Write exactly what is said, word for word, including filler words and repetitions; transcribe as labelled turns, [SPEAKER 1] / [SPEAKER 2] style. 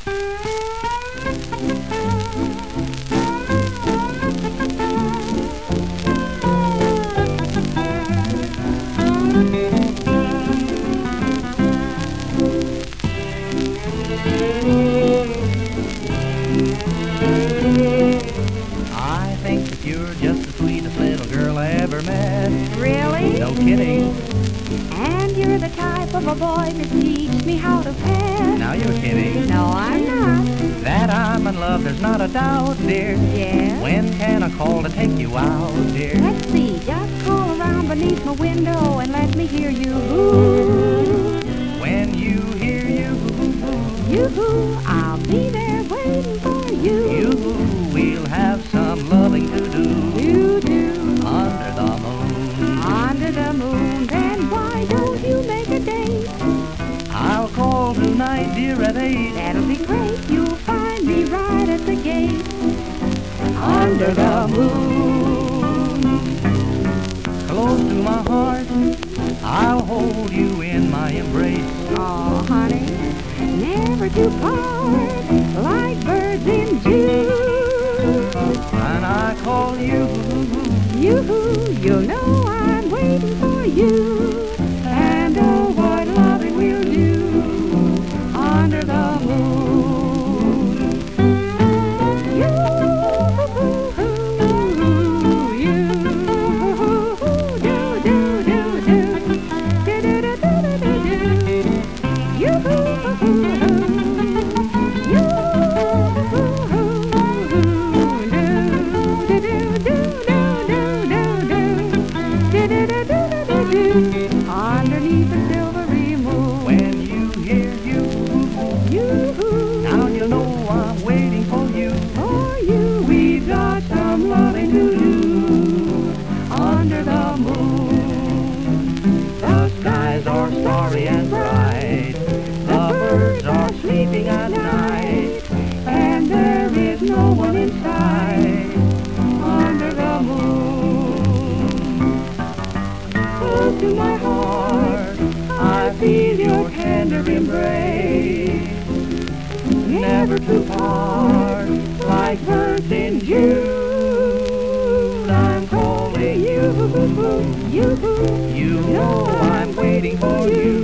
[SPEAKER 1] I think that you're just the sweetest little girl I ever met.
[SPEAKER 2] Really?
[SPEAKER 1] No kidding.
[SPEAKER 2] And you're the type of a boy to teach me how to pet.
[SPEAKER 1] Now you're kidding.
[SPEAKER 2] No, I'm not.
[SPEAKER 1] That I'm in love, there's not a doubt, dear.
[SPEAKER 2] Yes?
[SPEAKER 1] When can I call to take you out, dear?
[SPEAKER 2] Let's see, just call around beneath my window and let me hear you hoo.
[SPEAKER 1] When you hear you,
[SPEAKER 2] You hoo, I'll be there waiting for you.
[SPEAKER 1] you, we'll have some loving to do.
[SPEAKER 2] You do.
[SPEAKER 1] Under the moon.
[SPEAKER 2] Under the moon, then why don't you make a date?
[SPEAKER 1] I'll call tonight, dear, at eight.
[SPEAKER 2] That'll be great, you'll find me right at the gate. Under the moon.
[SPEAKER 1] Close to my heart, I'll hold you in my embrace.
[SPEAKER 2] Oh, honey, never to part, like birds in June.
[SPEAKER 1] And I call you,
[SPEAKER 2] You, you'll know I'm waiting for you. And oh, what loving we'll do under the moon. You, you, do, do, do, do, do, do, do, do, do, do. You, you, do, do, do, do. Underneath the silvery moon.
[SPEAKER 1] when you hear you,
[SPEAKER 2] You,
[SPEAKER 1] now you know I'm waiting for you.
[SPEAKER 2] for you, we've got some loving to do under the moon.
[SPEAKER 1] The skies are starry and bright, the birds are sleeping at night,
[SPEAKER 2] and there is no one in sight under the moon. Close to my heart, I feel your tender embrace, never to part, like birds in June. I'm calling you, you,
[SPEAKER 1] you know I'm waiting for you.